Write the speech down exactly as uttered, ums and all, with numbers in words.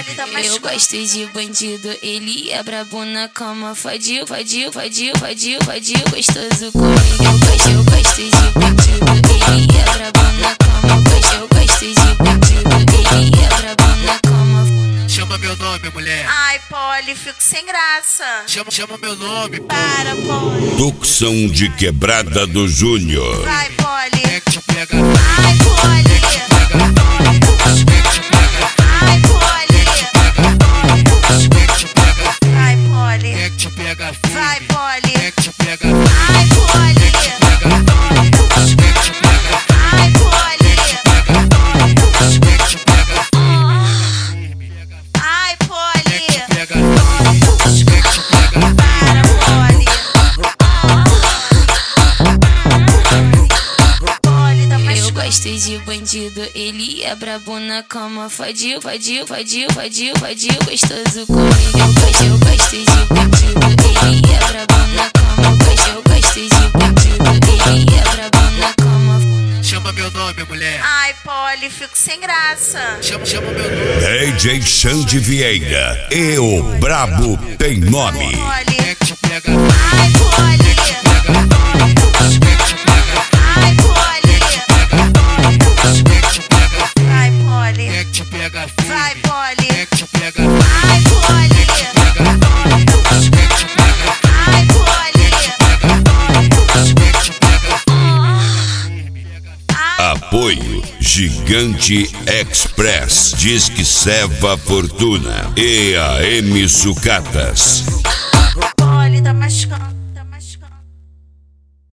tá mais Eu gosto de bandido, ele é brabo na cama. Fadil, fadil, fadil, fadil, fadil, gostoso comigo. Eu gosto, eu gosto de bandido, ele é brabo na cama. Eu gosto, eu gosto de bandido, ele é brabo na cama. Chama meu nome, mulher. Ai, Poli, fico sem graça. Chama, chama meu nome. Para, Poli. Ducção de Quebrada do Júnior. Vai, Poli. É que te pega. Ai, Poli. Ai, Poli. Vai, Poli. É que te pega. Vai, Poli. É que te pega. Ai, Poli. Ai, Poli. Ai, Poli. Pega. Para, Poli. Poli, tá mais Eu gosto de bandido, ele é brabo na cama. Fadil, fadil, fadil, fadil, fadil, gostoso comigo. Eu gosto, eu gosto de bandido, ele é brabo na cama. Eu gosto, eu gosto de bandido, ele é brabo na cama. Chama meu nome, mulher. Ai, Poli, fico sem graça. Chama, chama meu nome. D J Xande Vieira e o Brabo tem nome. Poli. É que te pega. Ai, Poli. Ai, Poli. Vai, Poli. É que te pega. Vai, Poli. É que te pega. Ai, Poli. Ai, Poli. Apoio Gigante Express, Disque Seva Fortuna e A M Sucatas. Poli, tá machucando.